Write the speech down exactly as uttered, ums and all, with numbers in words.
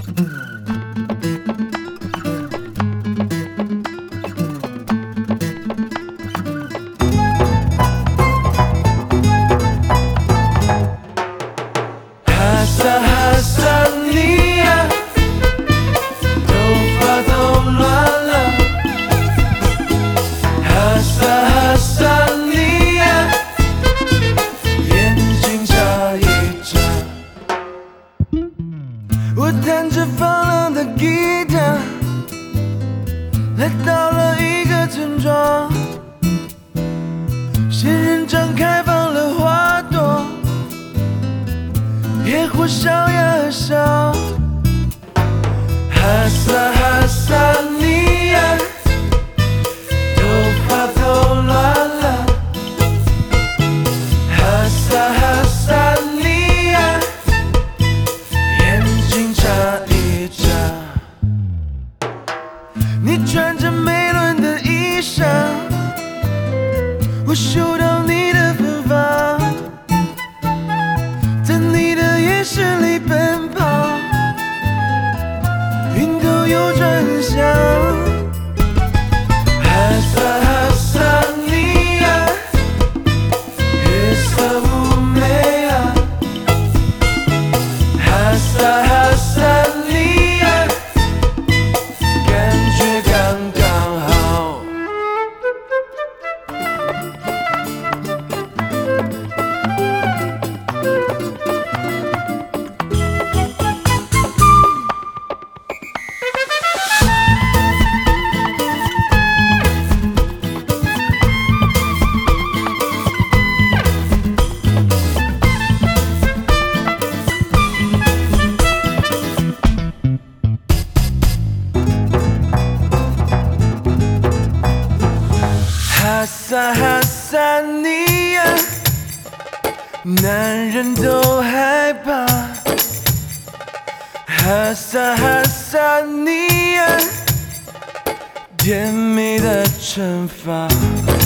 哈萨哈萨你呀，头发都乱了。哈萨哈萨你呀，眼睛眨一眨。我弹着放浪的吉他，来到了一个村庄，仙人掌开放了花朵，野火烧呀烧。哈萨哈萨你呀，头发都乱了。哈萨哈萨你呀，眼睛眨一眨。你穿着美伦的衣裳，我嗅到你的芬芳，在你的眼神里奔跑，云都有转向。哈萨哈萨你呀，月色妩媚啊。哈萨哈萨你呀，感觉刚刚好。哈萨哈萨你呀，男人都害怕。哈萨哈萨你呀，甜蜜的惩罚。